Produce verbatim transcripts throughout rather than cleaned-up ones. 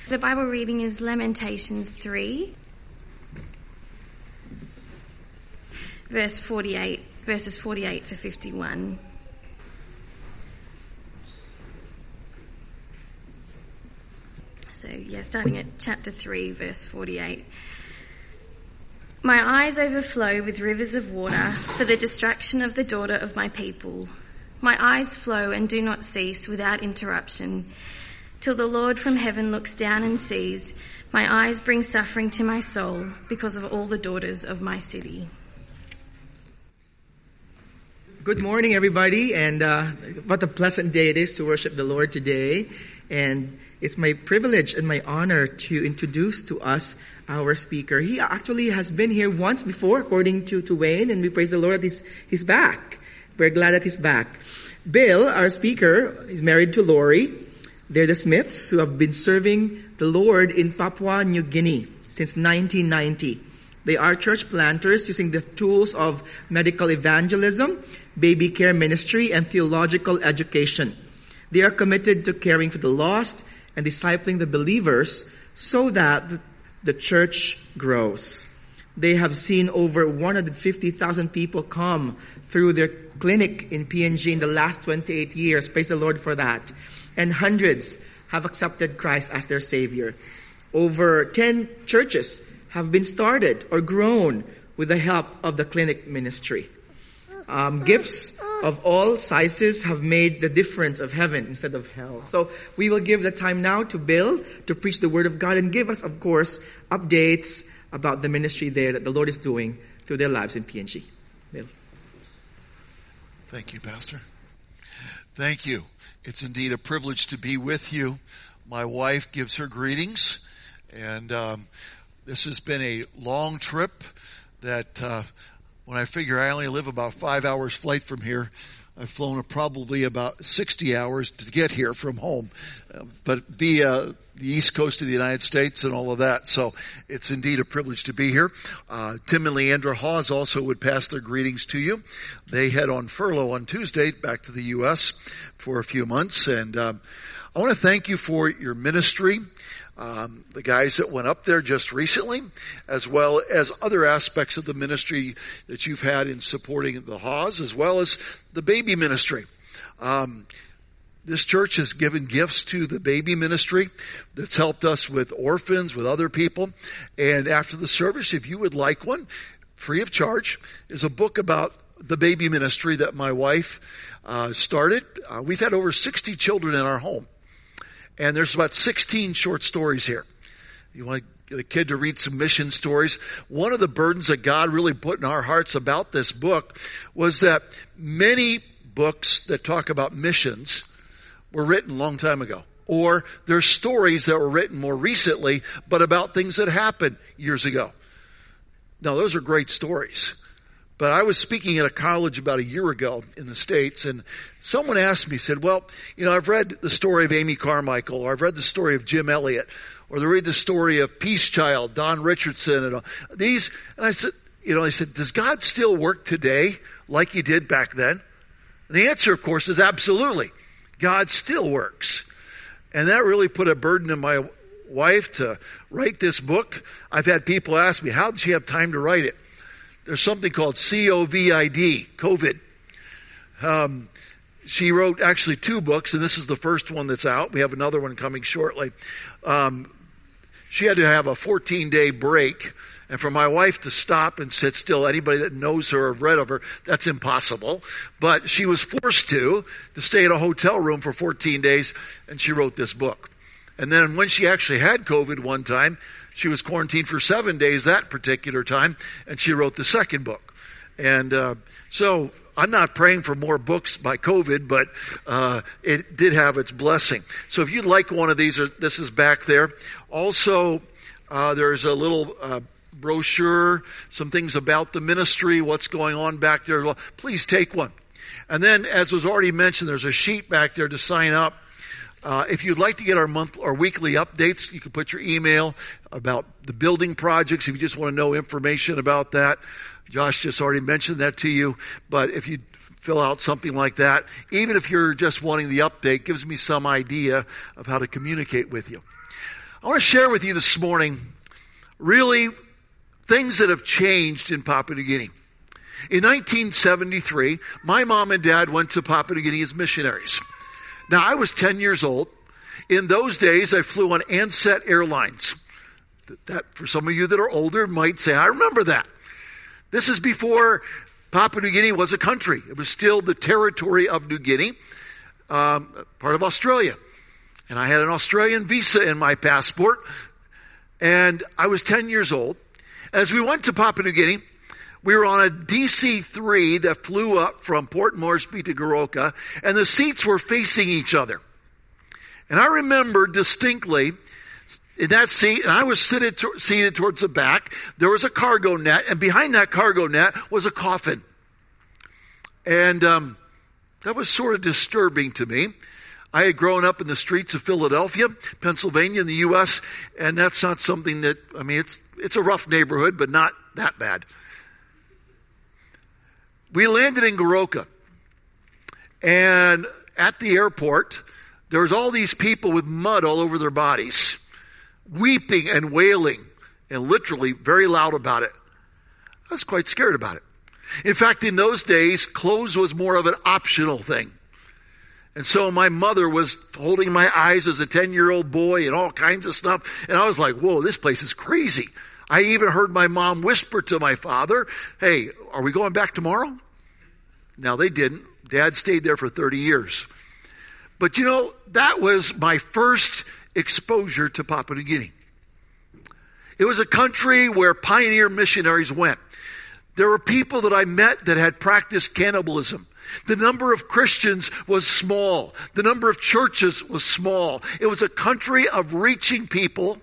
The Bible reading is Lamentations three, verse forty-eight, verses forty-eight to fifty-one. So, yeah, starting at chapter three, verse forty-eight. My eyes overflow with rivers of water for the destruction of the daughter of my people. My eyes flow and do not cease without interruption, till the Lord from heaven looks down and sees. My eyes bring suffering to my soul because of all the daughters of my city. Good morning, everybody, and uh, what a pleasant day it is to worship the Lord today. And it's my privilege and my honor to introduce to us our speaker. He actually has been here once before, according to, to Wayne, and we praise the Lord that he's, he's back. We're glad that he's back. Bill, our speaker, is married to Lori. They're the Smiths who have been serving the Lord in Papua New Guinea since nineteen ninety. They are church planters using the tools of medical evangelism, baby care ministry, and theological education. They are committed to caring for the lost and discipling the believers so that the church grows. They have seen over one hundred fifty thousand people come through their clinic in P N G in the last twenty-eight years. Praise the Lord for that. And hundreds have accepted Christ as their Savior. Over ten churches have been started or grown with the help of the clinic ministry. Um, gifts of all sizes have made the difference of heaven instead of hell. So we will give the time now to Bill to preach the Word of God and give us, of course, updates about the ministry there that the Lord is doing through their lives in P N G. Bill. Thank you, Pastor. Thank you. It's indeed a privilege to be with you. My wife gives her greetings, and um, this has been a long trip that uh, when I figure I only live about five hours flight from here, I've flown probably about sixty hours to get here from home, uh, but via the east coast of the United States and all of that. So it's indeed a privilege to be here. Uh, Tim and Leandra Hawes also would pass their greetings to you. They head on furlough on Tuesday back to the U S for a few months. And um, I want to thank you for your ministry. Um, the guys that went up there just recently, as well as other aspects of the ministry that you've had in supporting the Hawes, as well as the baby ministry. Um, this church has given gifts to the baby ministry that's helped us with orphans, with other people. And after the service, if you would like one, free of charge, is a book about the baby ministry that my wife uh, started. Uh, we've had over sixty children in our home. And there's about sixteen short stories here. You want to get a kid to read some mission stories. One of the burdens that God really put in our hearts about this book was that many books that talk about missions were written a long time ago. Or there's stories that were written more recently, but about things that happened years ago. Now, those are great stories. But I was speaking at a college about a year ago in the States, and someone asked me, said, well, you know, I've read the story of Amy Carmichael, or I've read the story of Jim Elliot, or they read the story of Peace Child, Don Richardson, and all these. And I said, you know, I said, does God still work today like he did back then? And the answer, of course, is absolutely. God still works. And that really put a burden on my wife to write this book. I've had people ask me, how did she have time to write it? There's something called COVID, COVID. Um, she wrote actually two books, and this is the first one that's out. We have another one coming shortly. Um, she had to have a fourteen-day break, and for my wife to stop and sit still, anybody that knows her or read of her, that's impossible. But she was forced to, to stay in a hotel room for fourteen days, and she wrote this book. And then when she actually had COVID one time, she was quarantined for seven days that particular time, and she wrote the second book. And uh, so I'm not praying for more books by COVID, but uh, it did have its blessing. So if you'd like one of these, this is back there. Also, uh, there's a little uh, brochure, some things about the ministry, what's going on back there. Well, please take one. And then, as was already mentioned, there's a sheet back there to sign up. Uh, if you'd like to get our month or weekly updates, you can put your email about the building projects. If you just want to know information about that, Josh just already mentioned that to you. But if you fill out something like that, even if you're just wanting the update, gives me some idea of how to communicate with you. I want to share with you this morning really things that have changed in Papua New Guinea. In nineteen seventy-three, my mom and dad went to Papua New Guinea as missionaries. Now, I was ten years old. In those days, I flew on Ansett Airlines. That, for some of you that are older, might say, I remember that. This is before Papua New Guinea was a country. It was still the territory of New Guinea, um, part of Australia. And I had an Australian visa in my passport. And I was ten years old. As we went to Papua New Guinea, we were on a D C three that flew up from Port Moresby to Goroka, and the seats were facing each other. And I remember distinctly in that seat, and I was seated, to, seated towards the back, there was a cargo net, and behind that cargo net was a coffin. And um, that was sort of disturbing to me. I had grown up in the streets of Philadelphia, Pennsylvania, in the U S, and that's not something that, I mean, it's it's a rough neighborhood, but not that bad. We landed in Goroka, and at the airport, there was all these people with mud all over their bodies, weeping and wailing, and literally very loud about it. I was quite scared about it. In fact, in those days, clothes was more of an optional thing. And so my mother was holding my eyes as a ten-year-old boy and all kinds of stuff. And I was like, whoa, this place is crazy. I even heard my mom whisper to my father, hey, are we going back tomorrow? Now, they didn't. Dad stayed there for thirty years. But you know, that was my first exposure to Papua New Guinea. It was a country where pioneer missionaries went. There were people that I met that had practiced cannibalism. The number of Christians was small. The number of churches was small. It was a country of reaching people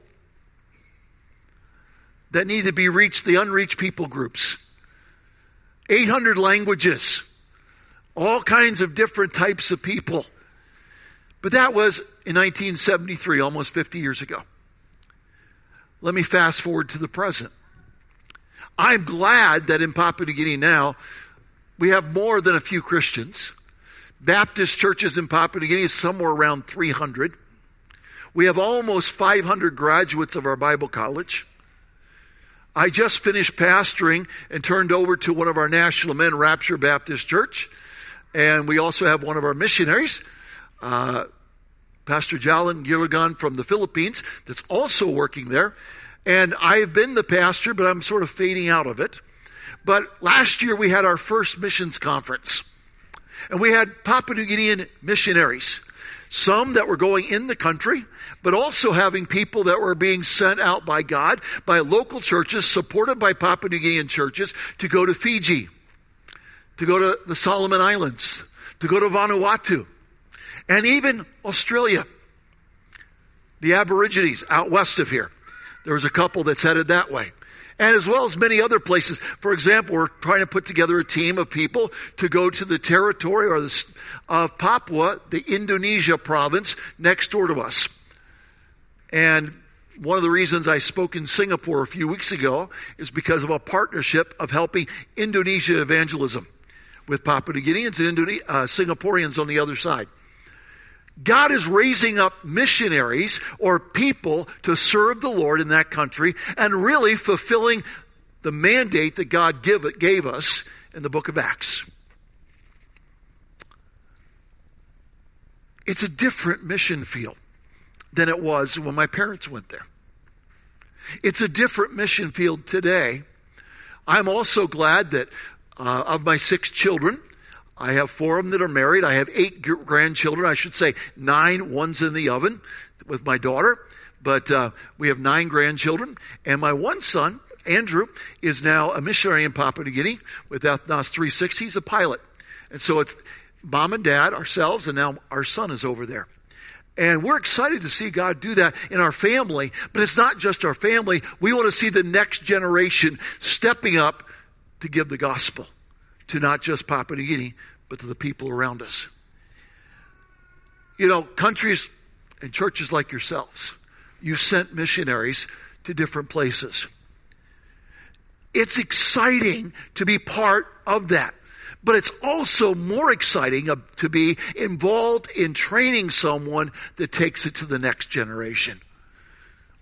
that needed to be reached, the unreached people groups. eight hundred languages. All kinds of different types of people. But that was in nineteen seventy-three, almost fifty years ago. Let me fast forward to the present. I'm glad that in Papua New Guinea now, we have more than a few Christians. Baptist churches in Papua New Guinea is somewhere around three hundred. We have almost five hundred graduates of our Bible college. I just finished pastoring and turned over to one of our national men, Rapture Baptist Church. And we also have one of our missionaries, uh, Pastor Jalan Giligan from the Philippines, that's also working there. And I've been the pastor, but I'm sort of fading out of it. But last year we had our first missions conference. And we had Papua New Guinean missionaries. Some that were going in the country, but also having people that were being sent out by God, by local churches, supported by Papua New Guinean churches, to go to Fiji, to go to the Solomon Islands, to go to Vanuatu, and even Australia. The Aborigines out west of here. There was a couple that's headed that way. And as well as many other places. For example, we're trying to put together a team of people to go to the territory or the, of Papua, the Indonesia province next door to us. And one of the reasons I spoke in Singapore a few weeks ago is because of a partnership of helping Indonesia evangelism with Papua New Guineans and Indone- uh, Singaporeans on the other side. God is raising up missionaries or people to serve the Lord in that country and really fulfilling the mandate that God give, gave us in the book of Acts. It's a different mission field than it was when my parents went there. It's a different mission field today. I'm also glad that uh, of my six children, I have four of them that are married. I have eight grandchildren. I should say nine. One's in the oven with my daughter. But uh, we have nine grandchildren. And my one son, Andrew, is now a missionary in Papua New Guinea with Ethnos three sixty. He's a pilot. And so it's mom and dad, ourselves, and now our son is over there. And we're excited to see God do that in our family. But it's not just our family. We want to see the next generation stepping up to give the gospel to not just Papua New Guinea, but to the people around us. You know, countries and churches like yourselves, you sent missionaries to different places. It's exciting to be part of that. But it's also more exciting to be involved in training someone that takes it to the next generation.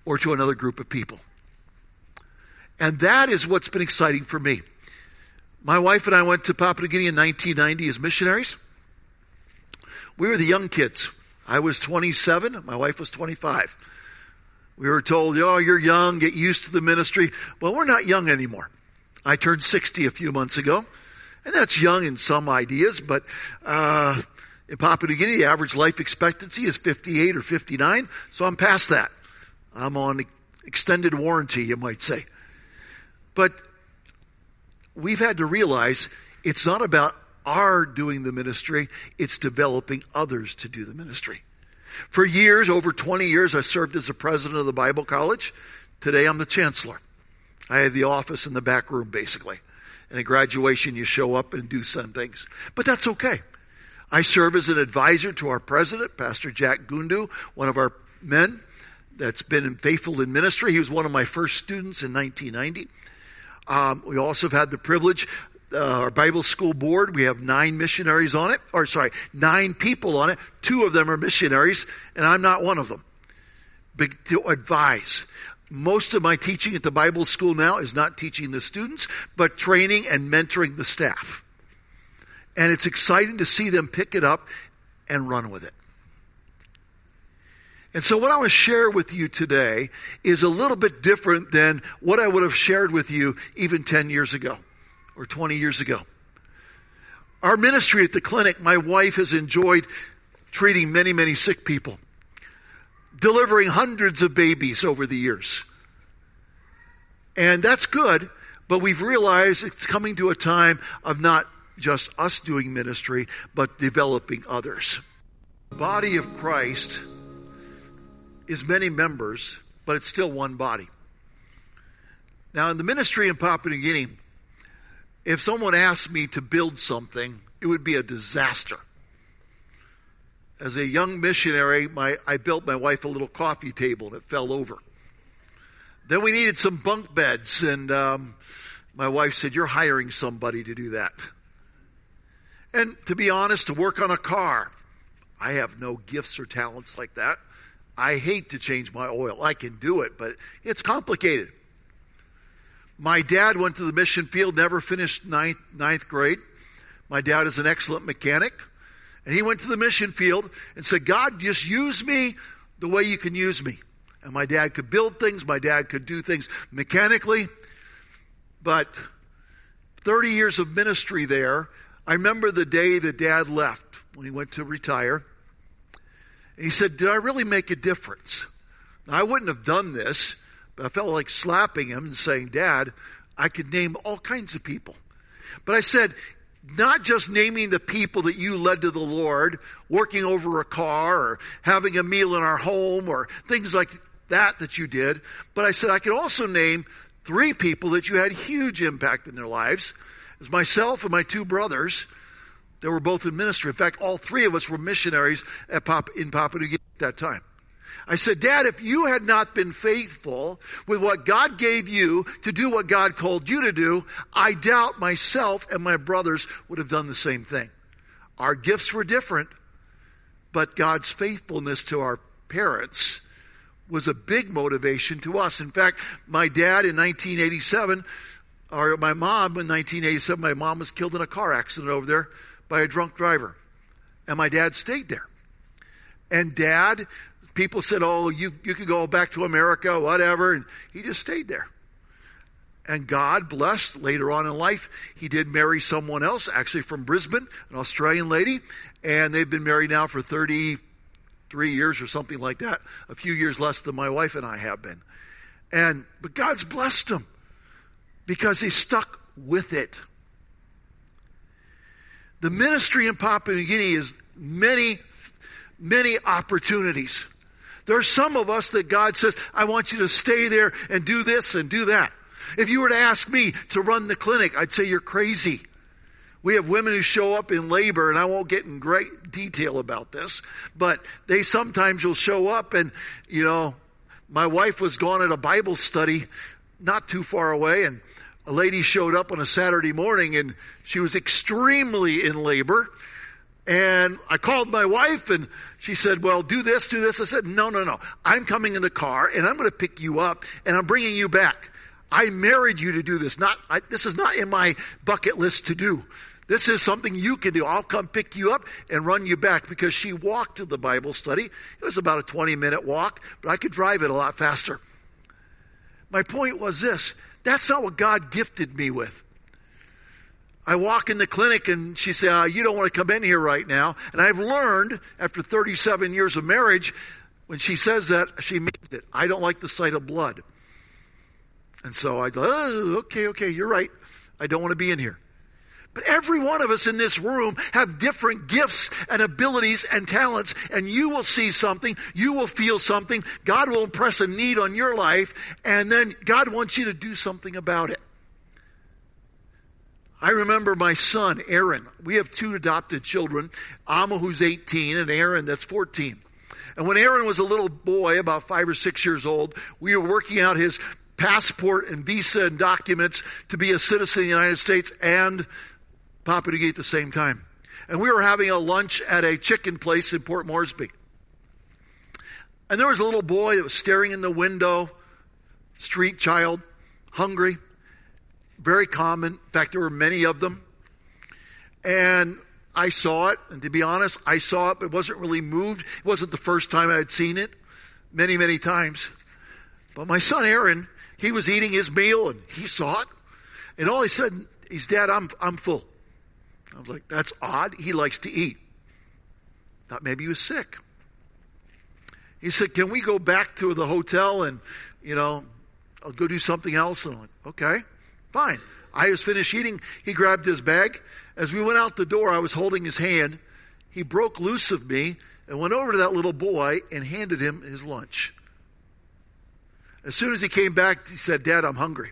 or to another group of people. And that is what's been exciting for me. My wife and I went to Papua New Guinea in nineteen ninety as missionaries. We were the young kids. I was twenty-seven. My wife was twenty-five. We were told, oh, you're young, get used to the ministry. Well, we're not young anymore. I turned sixty a few months ago. And that's young in some ideas, but uh, in Papua New Guinea, the average life expectancy is fifty-eight or fifty-nine. So I'm past that. I'm on extended warranty, you might say. But we've had to realize it's not about our doing the ministry, it's developing others to do the ministry. For years, over twenty years, I served as the president of the Bible College. Today I'm the chancellor. I have the office in the back room, basically. And at graduation, you show up and do some things. But that's okay. I serve as an advisor to our president, Pastor Jack Gundu, one of our men that's been faithful in ministry. He was one of my first students in nineteen ninety. Um, we also have had the privilege, uh, our Bible school board, we have nine missionaries on it, or sorry, nine people on it. Two of them are missionaries, and I'm not one of them. But to advise. Most of my teaching at the Bible school now is not teaching the students, but training and mentoring the staff. And it's exciting to see them pick it up and run with it. And so what I want to share with you today is a little bit different than what I would have shared with you even ten years ago or twenty years ago. Our ministry at the clinic, my wife has enjoyed treating many, many sick people, delivering hundreds of babies over the years. And that's good, but we've realized it's coming to a time of not just us doing ministry, but developing others. The body of Christ is many members, but it's still one body. Now, in the ministry in Papua New Guinea, if someone asked me to build something, it would be a disaster. As a young missionary, my, I built my wife a little coffee table and it fell over. Then we needed some bunk beds, and um, my wife said, you're hiring somebody to do that. And to be honest, to work on a car, I have no gifts or talents like that. I hate to change my oil. I can do it, but it's complicated. My dad went to the mission field, never finished ninth, ninth grade. My dad is an excellent mechanic. And he went to the mission field and said, God, just use me the way you can use me. And my dad could build things. My dad could do things mechanically. But thirty years of ministry there, I remember the day that Dad left when he went to retire. And he said, did I really make a difference? Now, I wouldn't have done this, but I felt like slapping him and saying, Dad, I could name all kinds of people. But I said, not just naming the people that you led to the Lord, working over a car or having a meal in our home or things like that that you did, but I said I could also name three people that you had huge impact in their lives. It was myself and my two brothers that were both in ministry. In fact, all three of us were missionaries at Pap- in Papua New Guinea at that time. I said, Dad, if you had not been faithful with what God gave you to do what God called you to do, I doubt myself and my brothers would have done the same thing. Our gifts were different, but God's faithfulness to our parents was a big motivation to us. In fact, my dad in nineteen eighty-seven, or my mom in nineteen eighty-seven, my mom was killed in a car accident over there by a drunk driver. And my dad stayed there. And Dad, people said, oh, you, you could go back to America, whatever. And he just stayed there. And God blessed later on in life. He did marry someone else, actually from Brisbane, an Australian lady. And they've been married now for thirty-three years or something like that. A few years less than my wife and I have been. And, but God's blessed them because he stuck with it. The ministry in Papua New Guinea is many, many opportunities. There are some of us that God says, I want you to stay there and do this and do that. If you were to ask me to run the clinic, I'd say you're crazy. We have women who show up in labor, and I won't get in great detail about this, but they sometimes will show up and, you know, my wife was gone at a Bible study not too far away, and a lady showed up on a Saturday morning, and she was extremely in labor. And I called my wife and she said, well, do this, do this. I said, no, no, no. I'm coming in the car and I'm going to pick you up and I'm bringing you back. I married you to do this. Not, I, this is not in my bucket list to do. This is something you can do. I'll come pick you up and run you back, because she walked to the Bible study. It was about a twenty minute walk, but I could drive it a lot faster. My point was this. That's not what God gifted me with. I walk in the clinic and she said, uh, you don't want to come in here right now. And I've learned after thirty-seven years of marriage, when she says that, she means it. I don't like the sight of blood. And so I go, oh, okay, okay, you're right. I don't want to be in here. But every one of us in this room have different gifts and abilities and talents, and you will see something, you will feel something, God will impress a need on your life, and then God wants you to do something about it. I remember my son, Aaron. We have two adopted children, Amma, who's eighteen, and Aaron, that's fourteen. And when Aaron was a little boy, about five or six years old, we were working out his passport and visa and documents to be a citizen of the United States and Papua New Guinea at the same time. And we were having a lunch at a chicken place in Port Moresby. And there was a little boy that was staring in the window, street child, hungry. Very common. In fact, there were many of them. And I saw it. And to be honest, I saw it, but wasn't really moved. It wasn't the first time I had seen it. Many, many times. But my son Aaron, he was eating his meal and he saw it. And all he said, he's, Dad, I'm, I'm full. I was like, that's odd. He likes to eat. Thought maybe he was sick. He said, can we go back to the hotel and, you know, I'll go do something else? And I'm like, okay. Fine. I was finished eating. He grabbed his bag. As we went out the door, I was holding his hand. He broke loose of me and went over to that little boy and handed him his lunch. As soon as he came back, he said, Dad, I'm hungry.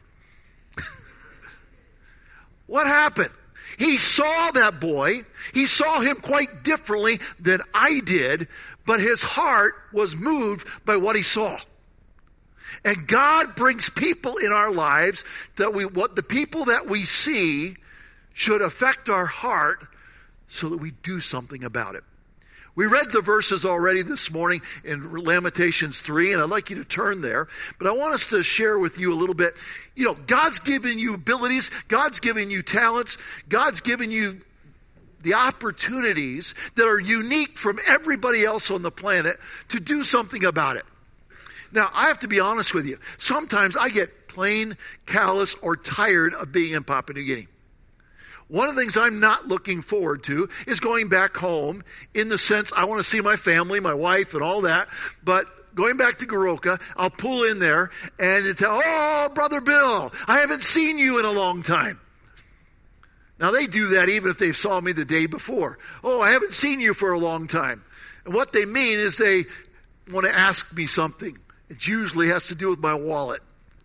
What happened? He saw that boy. He saw him quite differently than I did, but his heart was moved by what he saw. And God brings people in our lives that we, what the people that we see should affect our heart so that we do something about it. We read the verses already this morning in Lamentations three, and I'd like you to turn there. But I want us to share with you a little bit. You know, God's given you abilities. God's given you talents. God's given you the opportunities that are unique from everybody else on the planet to do something about it. Now, I have to be honest with you. Sometimes I get plain callous or tired of being in Papua New Guinea. One of the things I'm not looking forward to is going back home, in the sense I want to see my family, my wife and all that. But going back to Goroka, I'll pull in there and tell, oh, Brother Bill, I haven't seen you in a long time. Now they do that even if they saw me the day before. Oh, I haven't seen you for a long time. And what they mean is they want to ask me something. It usually has to do with my wallet.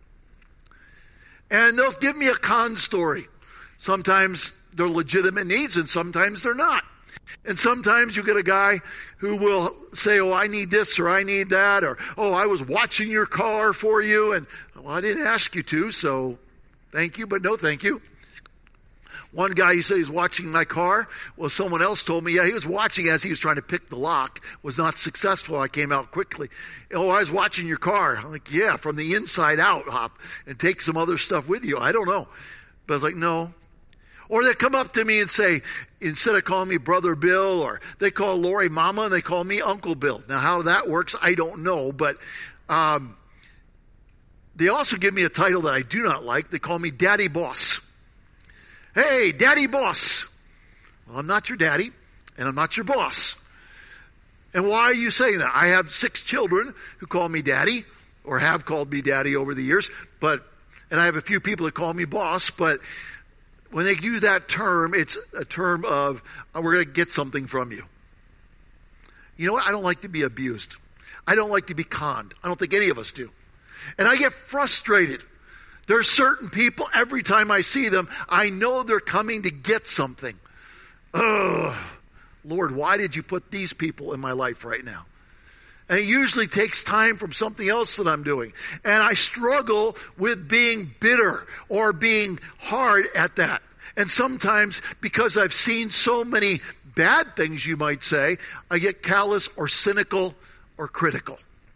And they'll give me a con story. Sometimes they're legitimate needs and sometimes they're not. And sometimes you get a guy who will say, oh, I need this or I need that, or, oh, I was watching your car for you, and, well, I didn't ask you to, so thank you, but no thank you. One guy, he said he's watching my car. Well, someone else told me, yeah, he was watching as he was trying to pick the lock. Was not successful. I came out quickly. Oh, I was watching your car. I'm like, yeah, from the inside out, hop, and take some other stuff with you. I don't know. But I was like, no. Or they come up to me and say, instead of calling me Brother Bill, or they call Lori Mama and they call me Uncle Bill. Now, how that works, I don't know. But um, they also give me a title that I do not like. They call me Daddy Boss. Hey, Daddy Boss. Well, I'm not your daddy, and I'm not your boss. And why are you saying that? I have six children who call me daddy, or have called me daddy over the years, but, and I have a few people that call me boss, but when they use that term, it's a term of, oh, we're going to get something from you. You know what? I don't like to be abused. I don't like to be conned. I don't think any of us do. And I get frustrated. There are certain people, every time I see them, I know they're coming to get something. Ugh, Lord, why did you put these people in my life right now? And it usually takes time from something else that I'm doing. And I struggle with being bitter or being hard at that. And sometimes, because I've seen so many bad things, you might say, I get callous or cynical or critical.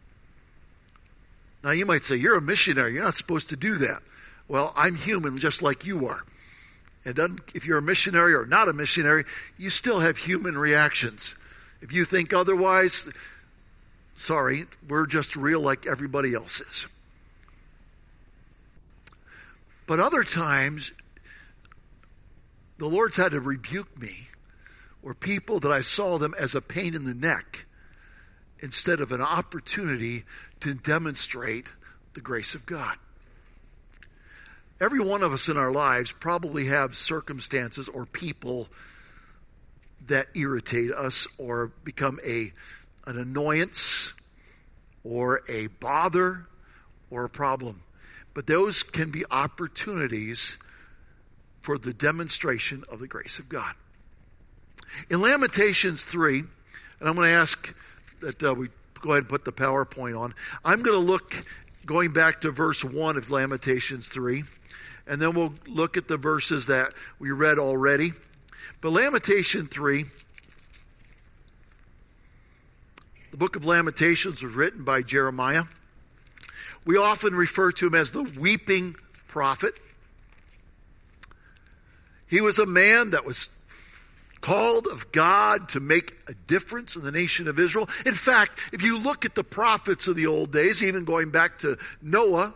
Now you might say, you're a missionary. You're not supposed to do that. Well, I'm human just like you are. It doesn't, if you're a missionary or not a missionary, you still have human reactions. If you think otherwise, sorry, we're just real like everybody else is. But other times, the Lord's had to rebuke me, where people that I saw them as a pain in the neck instead of an opportunity to demonstrate the grace of God. Every one of us in our lives probably have circumstances or people that irritate us or become a an annoyance or a bother or a problem. But those can be opportunities for the demonstration of the grace of God. In Lamentations three, and I'm going to ask that uh, we go ahead and put the PowerPoint on. I'm going to look, going back to verse one of Lamentations three, and then we'll look at the verses that we read already. But Lamentation three, the book of Lamentations was written by Jeremiah. We often refer to him as the weeping prophet. He was a man that was called of God to make a difference in the nation of Israel. In fact, if you look at the prophets of the old days, even going back to Noah,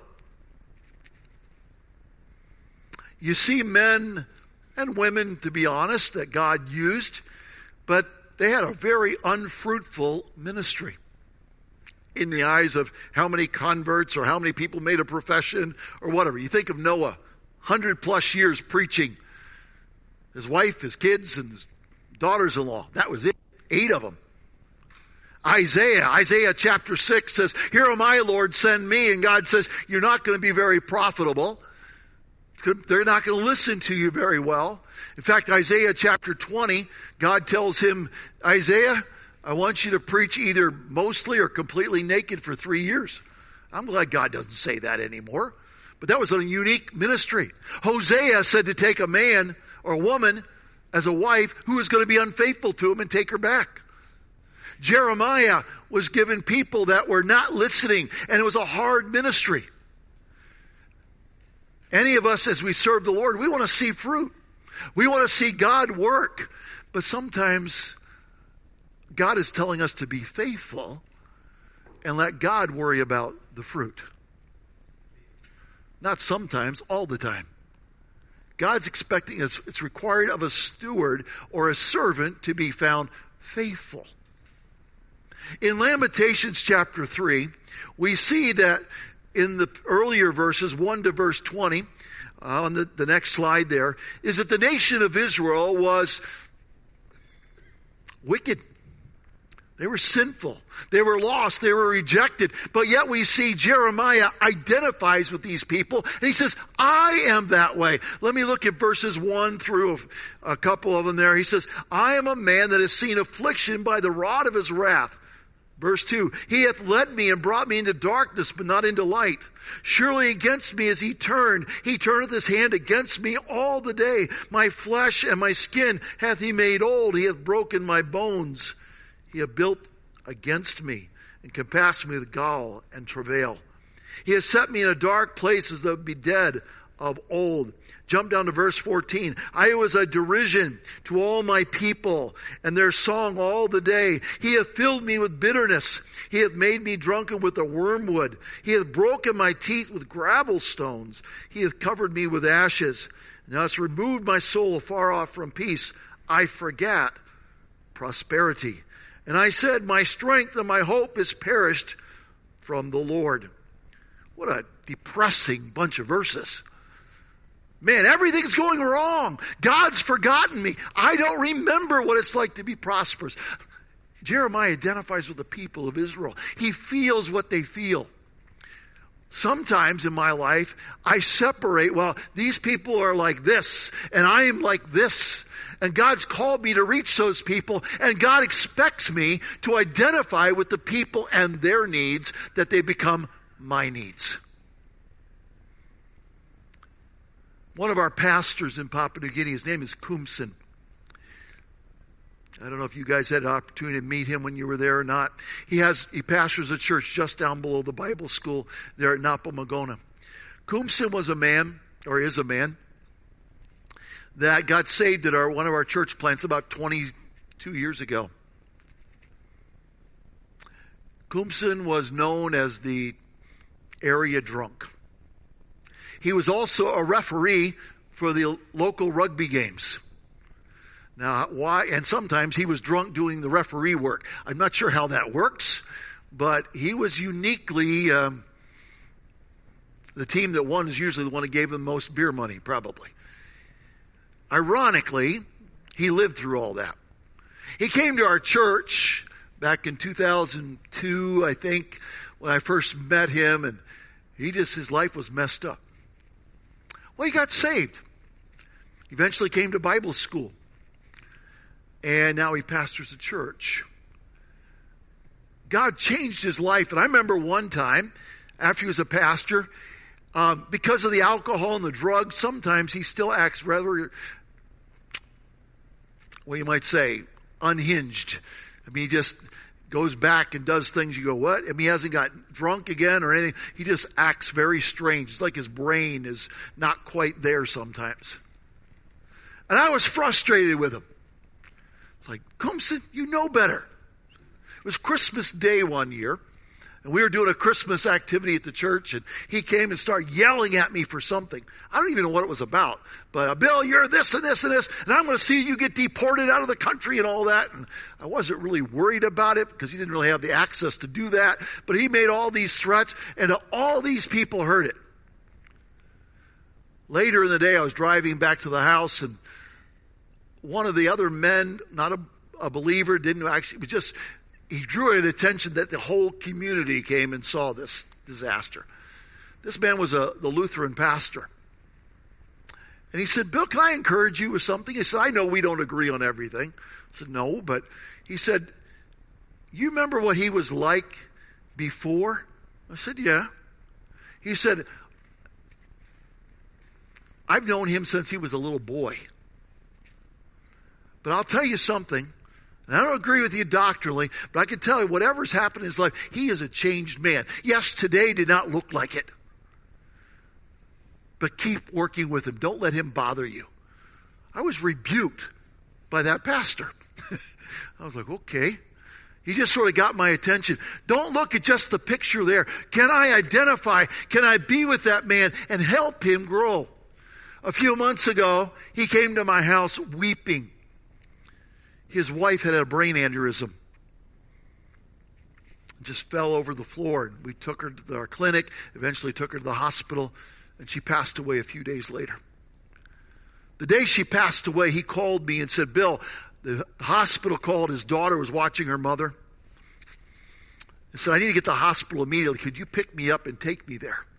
you see men and women, to be honest, that God used, but they had a very unfruitful ministry in the eyes of how many converts or how many people made a profession or whatever. You think of Noah, one hundred plus years preaching. His wife, his kids, and his daughters-in-law. That was it. Eight of them. Isaiah, Isaiah chapter six says, "Here am I, Lord, send me." And God says, you're not going to be very profitable. They're not going to listen to you very well. In fact, Isaiah chapter twenty, God tells him, Isaiah, I want you to preach either mostly or completely naked for three years. I'm glad God doesn't say that anymore. But that was a unique ministry. Hosea said to take a man or a woman as a wife who was going to be unfaithful to him and take her back. Jeremiah was given people that were not listening, and it was a hard ministry. Any of us, as we serve the Lord, we want to see fruit. We want to see God work. But sometimes God is telling us to be faithful and let God worry about the fruit. Not sometimes, all the time. God's expecting us, it's required of a steward or a servant to be found faithful. In Lamentations chapter three, we see that in the earlier verses, one to verse twenty, uh, on the, the next slide there, is that the nation of Israel was wicked. They were sinful. They were lost. They were rejected. But yet we see Jeremiah identifies with these people. And he says, I am that way. Let me look at verses one through a, a couple of them there. He says, I am a man that has seen affliction by the rod of his wrath. Verse two, he hath led me and brought me into darkness, but not into light. Surely against me is he turned. He turneth his hand against me all the day. My flesh and my skin hath he made old. He hath broken my bones. He hath built against me and compassed me with gall and travail. He has set me in a dark place as though be dead of old. Jump down to verse fourteen. I was a derision to all my people, and their song all the day. He hath filled me with bitterness. He hath made me drunken with the wormwood. He hath broken my teeth with gravel stones. He hath covered me with ashes. And thou hast removed my soul afar off from peace. I forgat prosperity. And I said, my strength and my hope is perished from the Lord. What a depressing bunch of verses. Man, everything's going wrong. God's forgotten me. I don't remember what it's like to be prosperous. Jeremiah identifies with the people of Israel. He feels what they feel. Sometimes in my life, I separate, well, these people are like this, and I am like this. And God's called me to reach those people, and God expects me to identify with the people and their needs, that they become my needs. One of our pastors in Papua New Guinea, his name is Kumsin. I don't know if you guys had an opportunity to meet him when you were there or not. He has he pastors a church just down below the Bible school there at Napomagona. Coomson was a man, or is a man, that got saved at our one of our church plants about twenty-two years ago. Coomson was known as the area drunk. He was also a referee for the local rugby games. Now, why? And sometimes he was drunk doing the referee work. I'm not sure how that works, but he was uniquely, um, the team that won is usually the one that gave them the most beer money, probably. Ironically, he lived through all that. He came to our church back in two thousand two, I think, when I first met him, and he just, his life was messed up. Well, he got saved. Eventually came to Bible school. And now he pastors a church. God changed his life. And I remember one time, after he was a pastor, um, because of the alcohol and the drugs, sometimes he still acts rather, well, you might say, unhinged. I mean, he just goes back and does things. You go, what? I mean, he hasn't got drunk again or anything. He just acts very strange. It's like his brain is not quite there sometimes. And I was frustrated with him. It's like, Coomson, you know better. It was Christmas Day one year, and we were doing a Christmas activity at the church, and he came and started yelling at me for something. I don't even know what it was about. But, uh, Bill, you're this and this and this, and I'm going to see you get deported out of the country and all that. And I wasn't really worried about it because he didn't really have the access to do that. But he made all these threats, and all these people heard it. Later in the day, I was driving back to the house, and one of the other men, not a, a believer, didn't actually, it was just, he drew an attention that the whole community came and saw this disaster. This man was a the Lutheran pastor. And he said, Bill, can I encourage you with something? He said, I know we don't agree on everything. I said, no, but he said, you remember what he was like before? I said, yeah. He said, I've known him since he was a little boy. But I'll tell you something, and I don't agree with you doctrinally, but I can tell you whatever's happened in his life, he is a changed man. Yes, today did not look like it. But keep working with him. Don't let him bother you. I was rebuked by that pastor. I was like, okay. He just sort of got my attention. Don't look at just the picture there. Can I identify? Can I be with that man and help him grow? A few months ago, he came to my house weeping. His wife had a brain aneurysm. Just fell over the floor. And we took her to our clinic, eventually took her to the hospital, and she passed away a few days later. The day she passed away, he called me and said, Bill, the hospital called. His daughter was watching her mother. He said, I need to get to the hospital immediately. Could you pick me up and take me there?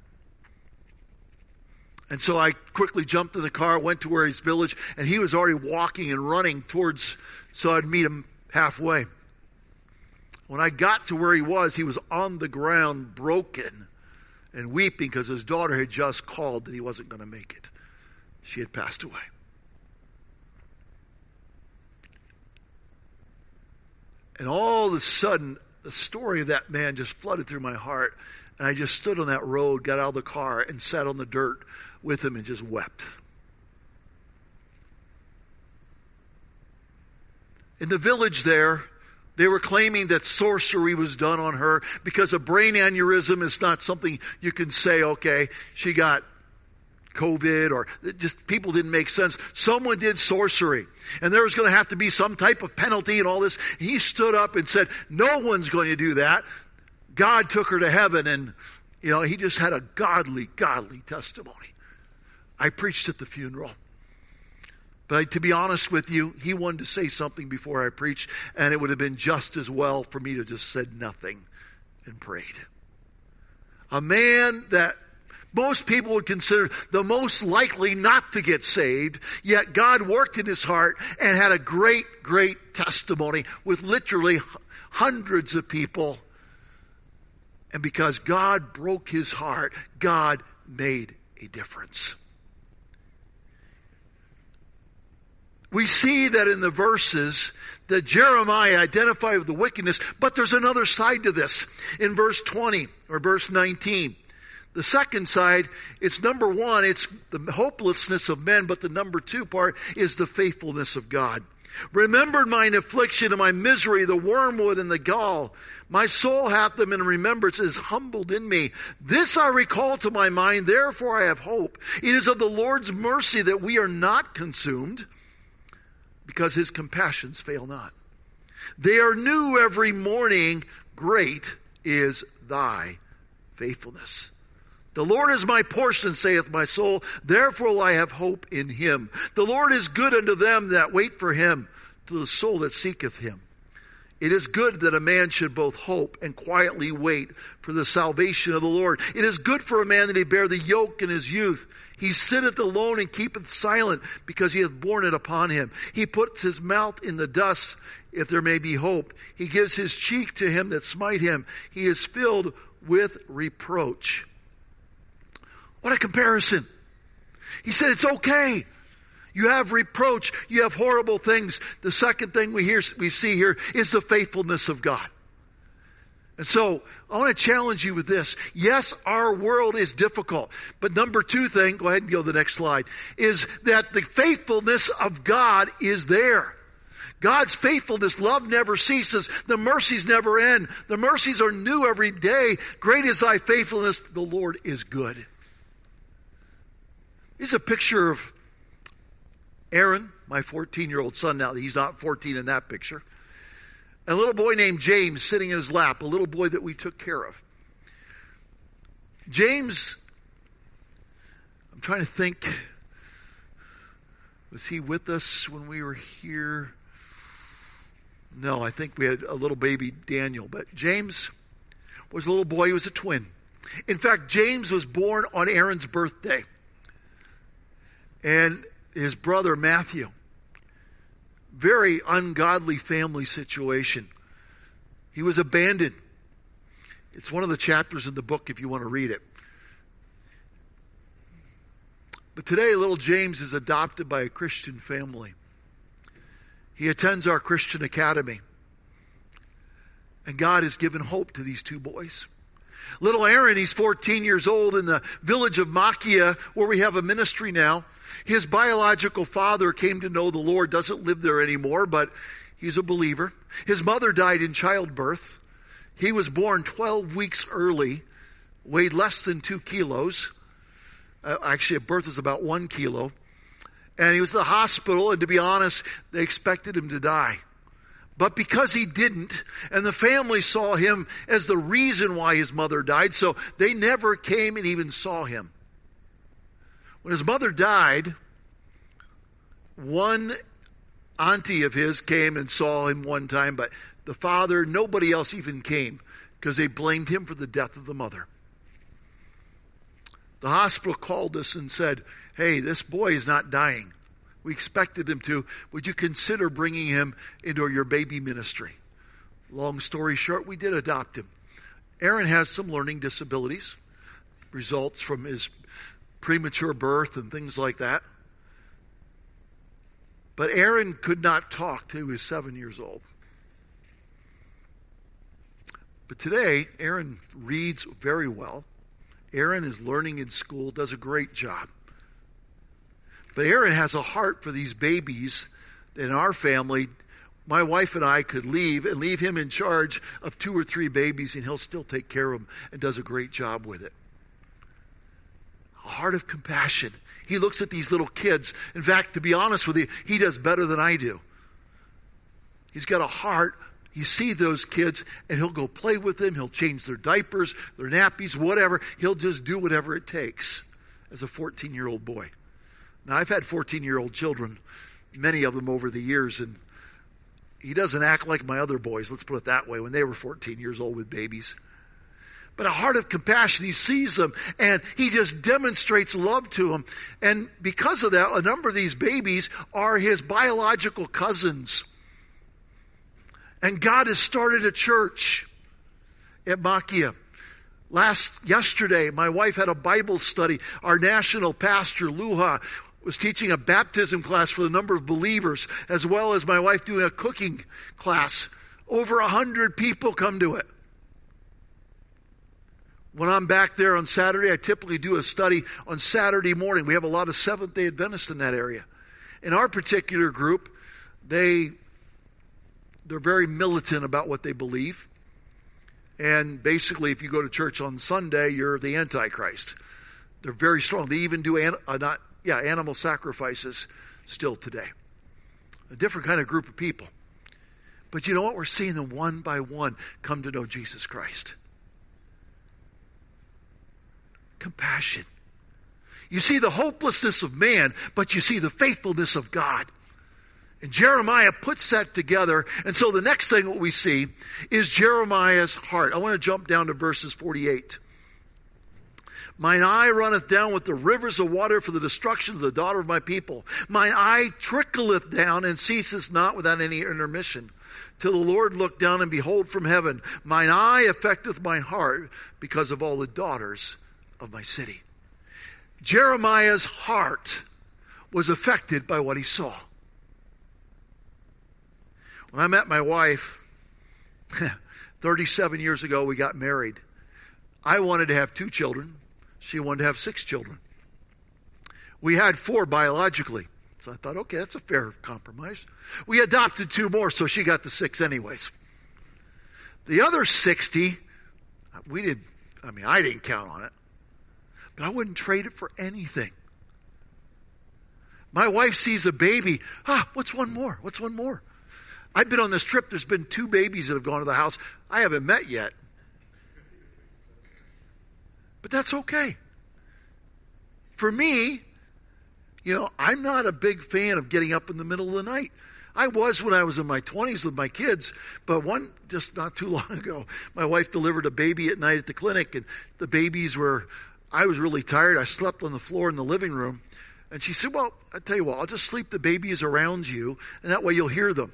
And so I quickly jumped in the car, went to where his village, and he was already walking and running towards, so I'd meet him halfway. When I got to where he was, he was on the ground, broken and weeping because his daughter had just called that he wasn't going to make it. She had passed away. And all of a sudden, the story of that man just flooded through my heart. And I just stood on that road, got out of the car, and sat on the dirt with him and just wept. In the village there, they were claiming that sorcery was done on her because a brain aneurysm is not something you can say, okay, she got COVID, or just people didn't make sense. Someone did sorcery, and there was going to have to be some type of penalty and all this. And he stood up and said, no one's going to do that. God took her to heaven, and, you know, he just had a godly, godly testimony. I preached at the funeral. But to be honest with you, he wanted to say something before I preached, and it would have been just as well for me to just said nothing and prayed. A man that most people would consider the most likely not to get saved, yet God worked in his heart and had a great, great testimony with literally hundreds of people. And because God broke his heart, God made a difference. we see that in the verses that Jeremiah identified with the wickedness, but there's another side to this. In verse twenty or verse nineteen, the second side, it's number one, it's the hopelessness of men, but the number two part is the faithfulness of God. Remembered mine affliction and my misery, the wormwood and the gall. My soul hath them in remembrance, is humbled in me. This I recall to my mind, therefore I have hope. It is of the Lord's mercy that we are not consumed, because his compassions fail not. They are new every morning. Great is thy faithfulness. The Lord is my portion, saith my soul. Therefore will I have hope in him. The Lord is good unto them that wait for him, to the soul that seeketh him. It is good that a man should both hope and quietly wait for the salvation of the Lord. It is good for a man that he bear the yoke in his youth. He sitteth alone and keepeth silent, because he hath borne it upon him. He puts his mouth in the dust, if there may be hope. He gives his cheek to him that smite him. He is filled with reproach. What a comparison. He said it's okay. You have reproach. You have horrible things. The second thing we hear, we see here is the faithfulness of God. And so, I want to challenge you with this. Yes, our world is difficult. But number two thing, go ahead and go to the next slide, is that the faithfulness of God is there. God's faithfulness, love never ceases. The mercies never end. The mercies are new every day. Great is thy faithfulness. The Lord is good. This is a picture of Aaron, my fourteen-year-old son now. He's not fourteen in that picture. A little boy named James sitting in his lap, a little boy that we took care of. James, I'm trying to think, was he with us when we were here? No, I think we had a little baby Daniel. But James was a little boy. He was a twin. In fact, James was born on Aaron's birthday. And his brother Matthew, very ungodly family situation. He was abandoned. It's one of the chapters in the book if you want to read it. But today, little James is adopted by a Christian family. He attends our Christian academy. And God has given hope to these two boys. Little Aaron, he's fourteen years old in the village of Machia, where we have a ministry now. His biological father came to know the Lord, doesn't live there anymore, but he's a believer. His mother died in childbirth. He was born twelve weeks early, weighed less than two kilos. Uh, actually, at birth was about one kilo. And he was in the hospital, and to be honest, they expected him to die. But because he didn't, and the family saw him as the reason why his mother died, so they never came and even saw him. When his mother died, one auntie of his came and saw him one time, but the father, nobody else even came because they blamed him for the death of the mother. The hospital called us and said, hey, this boy is not dying. We expected him to. Would you consider bringing him into your baby ministry? Long story short, we did adopt him. Aaron has some learning disabilities, results from his premature birth and things like that. But Aaron could not talk till he was seven years old. But today, Aaron reads very well. Aaron is learning in school, does a great job. But Aaron has a heart for these babies in our family. My wife and I could leave and leave him in charge of two or three babies, and he'll still take care of them and does a great job with it. A heart of compassion. He looks at these little kids. In fact, to be honest with you, he does better than I do. He's got a heart. You see those kids, and he'll go play with them. He'll change their diapers, their nappies, whatever. He'll just do whatever it takes as a fourteen-year-old boy. Now, I've had fourteen-year-old children, many of them over the years, and he doesn't act like my other boys, let's put it that way, when they were fourteen years old with babies. But a heart of compassion, he sees them, and he just demonstrates love to them. And because of that, a number of these babies are his biological cousins. And God has started a church at Machia. Last, yesterday, my wife had a Bible study. Our national pastor, Luha, was teaching a baptism class for the number of believers, as well as my wife doing a cooking class. Over a hundred people come to it. When I'm back there on Saturday, I typically do a study on Saturday morning. We have a lot of Seventh-day Adventists in that area. In our particular group, they, they're very militant about what they believe. And basically, if you go to church on Sunday, you're the Antichrist. They're very strong. They even do an, uh, not, yeah, animal sacrifices still today. A different kind of group of people. But you know what? We're seeing them one by one come to know Jesus Christ. Compassion. You see the hopelessness of man, but you see the faithfulness of God. And Jeremiah puts that together. And so the next thing what we see is Jeremiah's heart. I want to jump down to verses forty-eight. Mine eye runneth down with the rivers of water for the destruction of the daughter of my people. Mine eye trickleth down and ceaseth not without any intermission. Till the Lord look down and behold from heaven. Mine eye affecteth my heart because of all the daughters of my city. Jeremiah's heart was affected by what he saw. When I met my wife, thirty-seven years ago, we got married. I wanted to have two children. She wanted to have six children. We had four biologically. So I thought, okay, that's a fair compromise. We adopted two more, so she got the six anyways. The other sixty, we did, I mean, I didn't count on it. But I wouldn't trade it for anything. My wife sees a baby. Ah, what's one more? What's one more? I've been on this trip. There's been two babies that have gone to the house. I haven't met yet. But that's okay. For me, you know, I'm not a big fan of getting up in the middle of the night. I was when I was in my twenties with my kids, but one, just not too long ago, my wife delivered a baby at night at the clinic, and the babies were, I was really tired. I slept on the floor in the living room, and she said, well, I'll tell you what, I'll just sleep the babies around you, and that way you'll hear them.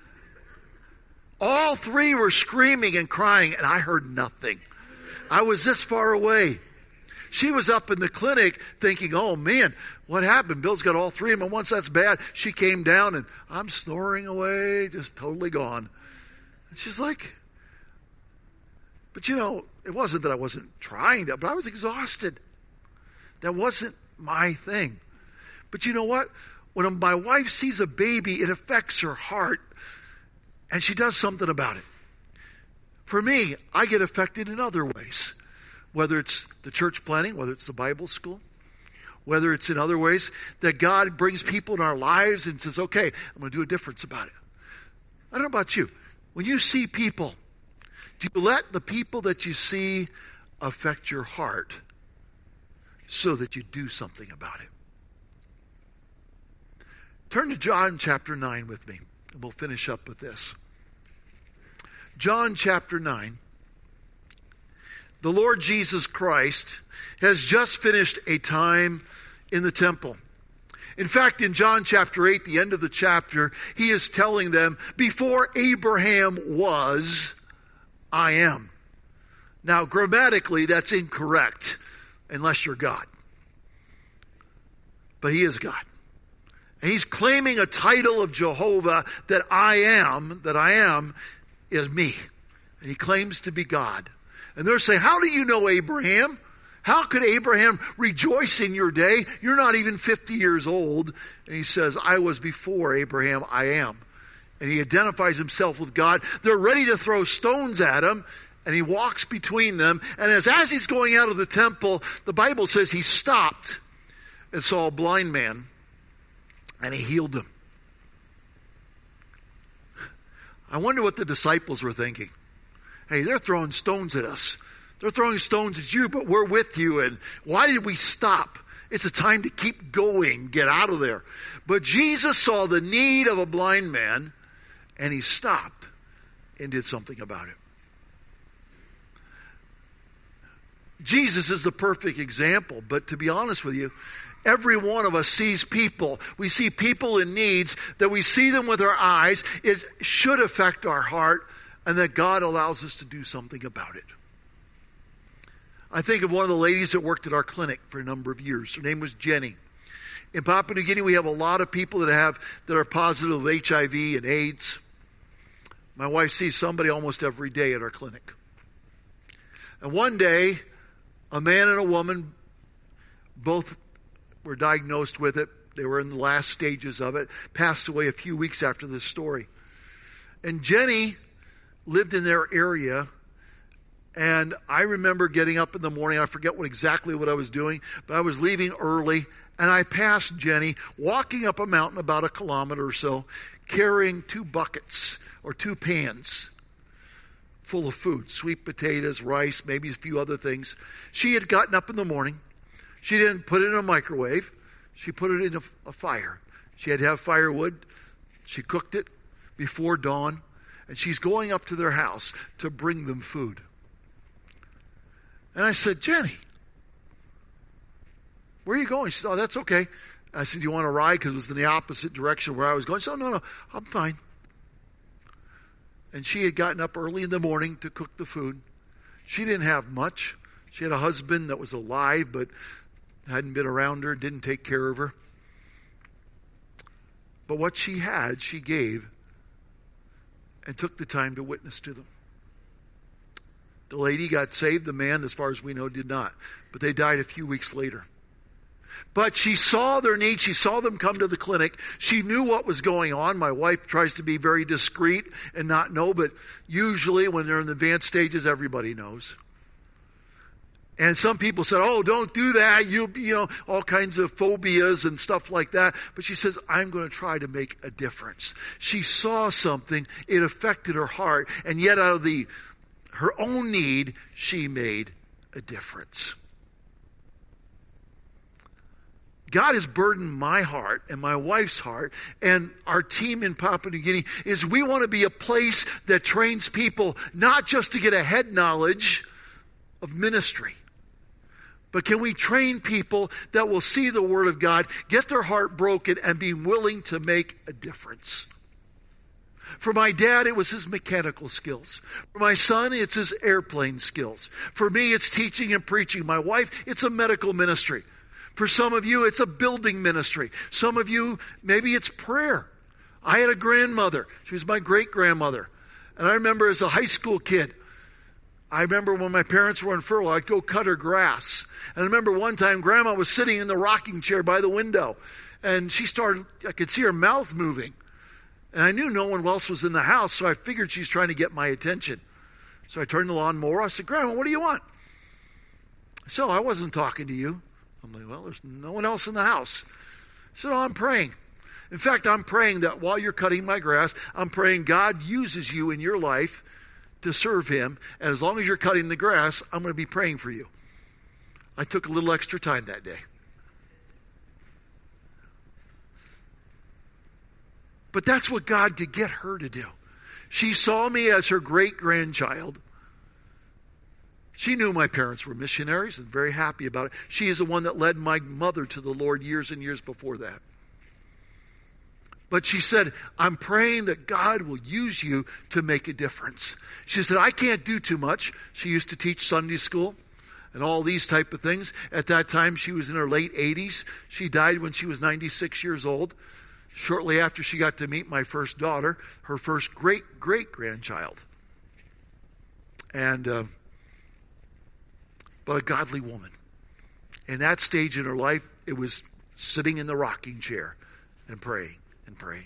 All three were screaming and crying, and I heard nothing. I was this far away. She was up in the clinic thinking, oh man, what happened? Bill's got all three of them at once. That's bad. She came down and I'm snoring away, just totally gone. And she's like, but you know, it wasn't that I wasn't trying to, but I was exhausted. That wasn't my thing. But you know what? When my wife sees a baby, it affects her heart and she does something about it. For me, I get affected in other ways. Whether it's the church planting, whether it's the Bible school, whether it's in other ways that God brings people in our lives and says, okay, I'm going to do a difference about it. I don't know about you. When you see people, do you let the people that you see affect your heart so that you do something about it? Turn to John chapter nine with me, and we'll finish up with this. John chapter nine. The Lord Jesus Christ has just finished a time in the temple. In fact, in John chapter eight, the end of the chapter, he is telling them, before Abraham was, I am. Now, grammatically, that's incorrect, unless you're God. But he is God. And he's claiming a title of Jehovah that I am, that I am, is me. And he claims to be God. And they're saying, how do you know Abraham? How could Abraham rejoice in your day? You're not even fifty years old. And he says, I was before Abraham, I am. And he identifies himself with God. They're ready to throw stones at him. And he walks between them. And as, as he's going out of the temple, the Bible says he stopped and saw a blind man. And he healed him. I wonder what the disciples were thinking. Hey, they're throwing stones at us. They're throwing stones at you, but we're with you. And why did we stop? It's a time to keep going. Get out of there. But Jesus saw the need of a blind man, and he stopped and did something about it. Jesus is the perfect example, but to be honest with you, every one of us sees people. We see people in needs, that we see them with our eyes. It should affect our heart. And that God allows us to do something about it. I think of one of the ladies that worked at our clinic for a number of years. Her name was Jenny. In Papua New Guinea, we have a lot of people that have that are positive of H I V and AIDS. My wife sees somebody almost every day at our clinic. And one day, a man and a woman, both were diagnosed with it. They were in the last stages of it. Passed away a few weeks after this story. And Jenny lived in their area. And I remember getting up in the morning. I forget what exactly what I was doing, but I was leaving early. And I passed Jenny walking up a mountain about a kilometer or so, carrying two buckets or two pans full of food, sweet potatoes, rice, maybe a few other things. She had gotten up in the morning. She didn't put it in a microwave. She put it in a, a fire. She had to have firewood. She cooked it before dawn. And she's going up to their house to bring them food. And I said, Jenny, where are you going? She said, oh, that's okay. I said, do you want to ride? Because it was in the opposite direction where I was going. She said, oh, no, no, I'm fine. And she had gotten up early in the morning to cook the food. She didn't have much. She had a husband that was alive but hadn't been around her, didn't take care of her. But what she had, she gave and took the time to witness to them. The lady got saved. The man, as far as we know, did not. But they died a few weeks later. But she saw their need. She saw them come to the clinic. She knew what was going on. My wife tries to be very discreet and not know, but usually when they're in the advanced stages, everybody knows. And some people said, oh, don't do that. You, you know, all kinds of phobias and stuff like that. But she says, I'm going to try to make a difference. She saw something. It affected her heart. And yet out of the her own need, she made a difference. God has burdened my heart and my wife's heart and our team in Papua New Guinea is we want to be a place that trains people not just to get a head knowledge of ministry, but can we train people that will see the Word of God, get their heart broken, and be willing to make a difference? For my dad, it was his mechanical skills. For my son, it's his airplane skills. For me, it's teaching and preaching. My wife, it's a medical ministry. For some of you, it's a building ministry. Some of you, maybe it's prayer. I had a grandmother. She was my great-grandmother. And I remember as a high school kid, I remember when my parents were in furlough, I'd go cut her grass. And I remember one time, Grandma was sitting in the rocking chair by the window. And she started, I could see her mouth moving. And I knew no one else was in the house, so I figured she's trying to get my attention. So I turned the lawnmower. I said, Grandma, what do you want? So I wasn't talking to you. I'm like, well, there's no one else in the house. I said, oh, I'm praying. In fact, I'm praying that while you're cutting my grass, I'm praying God uses you in your life to serve Him. And as long as you're cutting the grass, I'm going to be praying for you. I took a little extra time that day. But that's what God could get her to do. She saw me as her great-grandchild. She knew my parents were missionaries and very happy about it. She is the one that led my mother to the Lord years and years before that. But she said, I'm praying that God will use you to make a difference. She said, I can't do too much. She used to teach Sunday school and all these type of things. At that time, she was in her late eighties. She died when she was ninety-six years old. Shortly after she got to meet my first daughter, her first great-great-grandchild. And, uh, but a godly woman. In that stage in her life, it was sitting in the rocking chair and praying and praying.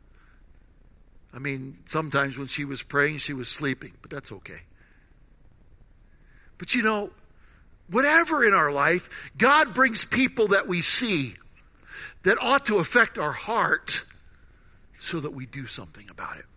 I mean, sometimes when she was praying, she was sleeping, but that's okay. But you know, whatever in our life, God brings people that we see that ought to affect our heart so that we do something about it.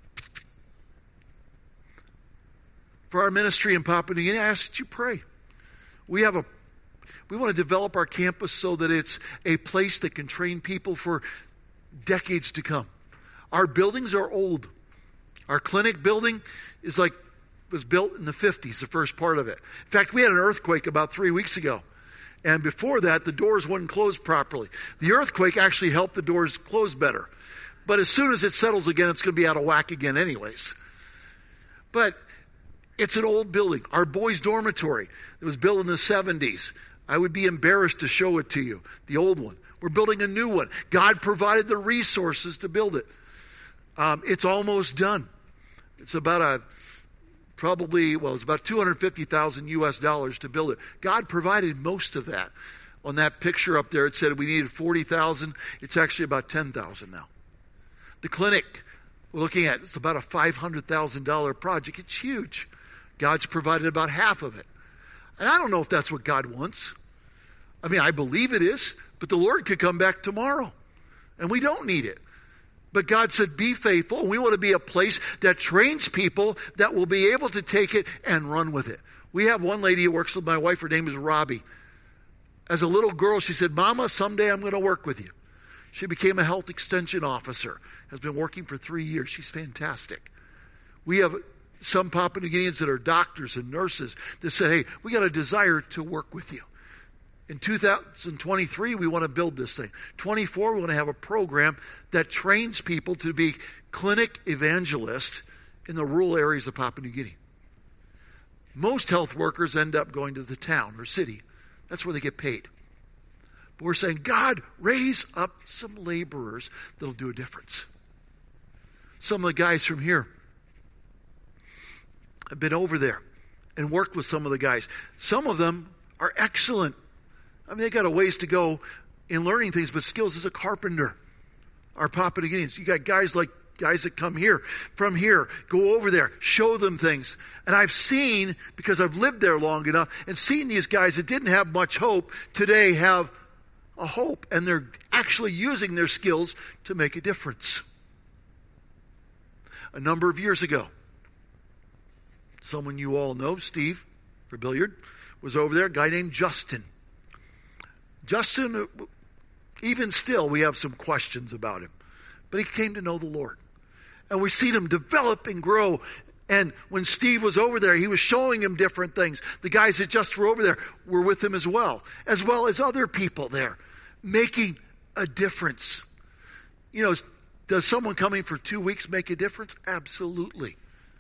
For our ministry in Papua New Guinea, I ask that you pray. We have a, we want to develop our campus so that it's a place that can train people for decades to come. Our buildings are old. Our clinic building is like, was built in the fifties, the first part of it. In fact, we had an earthquake about three weeks ago. And before that, the doors wouldn't close properly. The earthquake actually helped the doors close better. But as soon as it settles again, it's going to be out of whack again anyways. But it's an old building. Our boys' dormitory, it was built in the seventies. I would be embarrassed to show it to you, the old one. We're building a new one. God provided the resources to build it. Um, it's almost done. It's about a, probably, well, it's about two hundred fifty thousand U S dollars to build it. God provided most of that. On that picture up there, it said we needed forty thousand. It's actually about ten thousand now. The clinic we're looking at, it's about a five hundred thousand dollars project. It's huge. God's provided about half of it. And I don't know if that's what God wants. I mean, I believe it is, but the Lord could come back tomorrow, and we don't need it. But God said, be faithful. We want to be a place that trains people that will be able to take it and run with it. We have one lady who works with my wife. Her name is Robbie. As a little girl, she said, Mama, someday I'm going to work with you. She became a health extension officer, has been working for three years. She's fantastic. We have some Papua New Guineans that are doctors and nurses that said, hey, we got a desire to work with you. In two thousand twenty-three, we want to build this thing. twenty-four, we want to have a program that trains people to be clinic evangelists in the rural areas of Papua New Guinea. Most health workers end up going to the town or city. That's where they get paid. But we're saying, God, raise up some laborers that'll do a difference. Some of the guys from here have been over there and worked with some of the guys. Some of them are excellent. I mean, they got a ways to go in learning things, but skills as a carpenter. Our Papua New Guineans. You got guys like guys that come here, from here, go over there, show them things. And I've seen, because I've lived there long enough, and seen these guys that didn't have much hope, today have a hope. And they're actually using their skills to make a difference. A number of years ago, someone you all know, Steve, for Billiard, was over there, a guy named Justin. Justin, even still, we have some questions about him. But he came to know the Lord. And we've seen him develop and grow. And when Steve was over there, he was showing him different things. The guys that just were over there were with him as well. As well as other people there. Making a difference. You know, does someone coming for two weeks make a difference? Absolutely.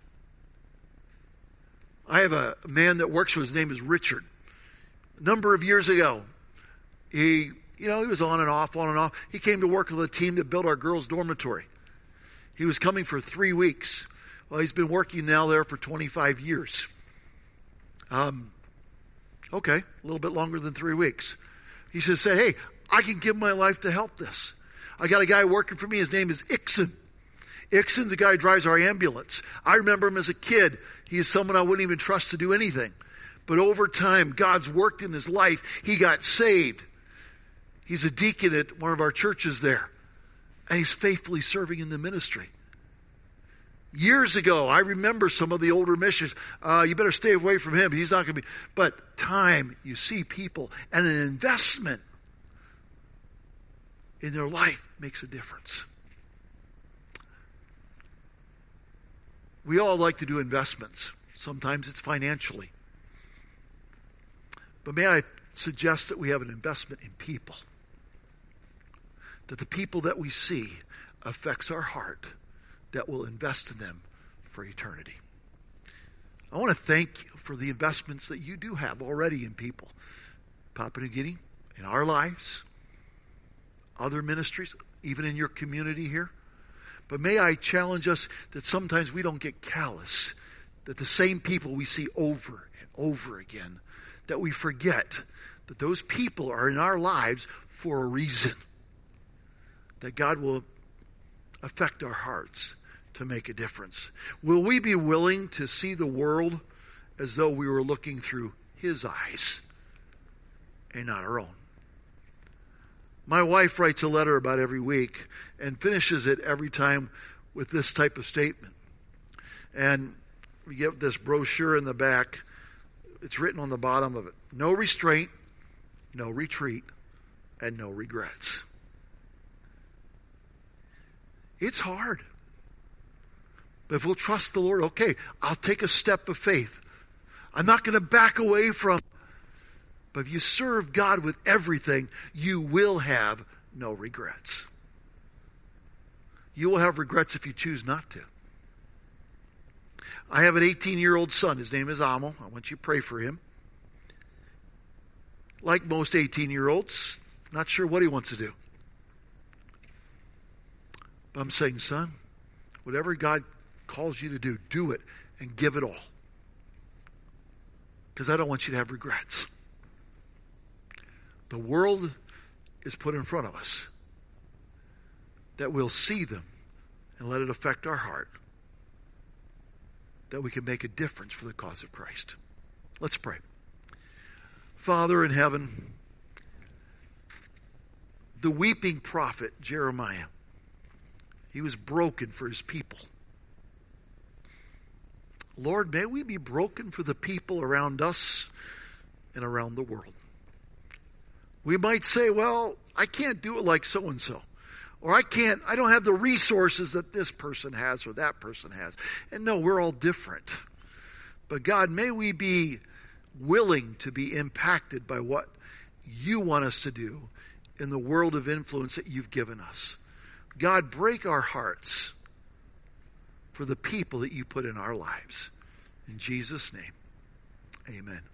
I have a man that works for, his name is Richard. A number of years ago, he, you know, he was on and off, on and off. He came to work with a team that built our girls' dormitory. He was coming for three weeks. Well, he's been working now there for twenty-five years. Um, okay, a little bit longer than three weeks. He says, say, hey, I can give my life to help this. I got a guy working for me. His name is Ixon. Ixon's the guy who drives our ambulance. I remember him as a kid. He is someone I wouldn't even trust to do anything. But over time, God's worked in his life. He got saved. He's a deacon at one of our churches there. And he's faithfully serving in the ministry. Years ago, I remember some of the older missions. Uh, you better stay away from him. He's not going to be. But time, you see people, and an investment in their life makes a difference. We all like to do investments. Sometimes it's financially. But may I suggest that we have an investment in people. That the people that we see affects our heart, that will invest in them for eternity. I want to thank you for the investments that you do have already in people. Papua New Guinea, in our lives, other ministries, even in your community here. But may I challenge us that sometimes we don't get callous, that the same people we see over and over again, that we forget that those people are in our lives for a reason. That God will affect our hearts to make a difference. Will we be willing to see the world as though we were looking through His eyes and not our own? My wife writes a letter about every week and finishes it every time with this type of statement. And we get this brochure in the back. It's written on the bottom of it. No restraint, no retreat, and no regrets. It's hard. But if we'll trust the Lord, okay, I'll take a step of faith. I'm not going to back away from it. But if you serve God with everything, you will have no regrets. You will have regrets if you choose not to. I have an eighteen-year-old son. His name is Amo. I want you to pray for him. Like most eighteen-year-olds, Not sure what he wants to do. But I'm saying, son, whatever God calls you to do, do it and give it all. Because I don't want you to have regrets. The world is put in front of us, that we'll see them and let it affect our heart, that we can make a difference for the cause of Christ. Let's pray. Father in heaven, the weeping prophet Jeremiah, he was broken for his people. Lord, may we be broken for the people around us and around the world. We might say, well, I can't do it like so-and-so. Or I can't, I don't have the resources that this person has or that person has. And no, we're all different. But God, may we be willing to be impacted by what you want us to do in the world of influence that you've given us. God, break our hearts for the people that you put in our lives. In Jesus' name, amen.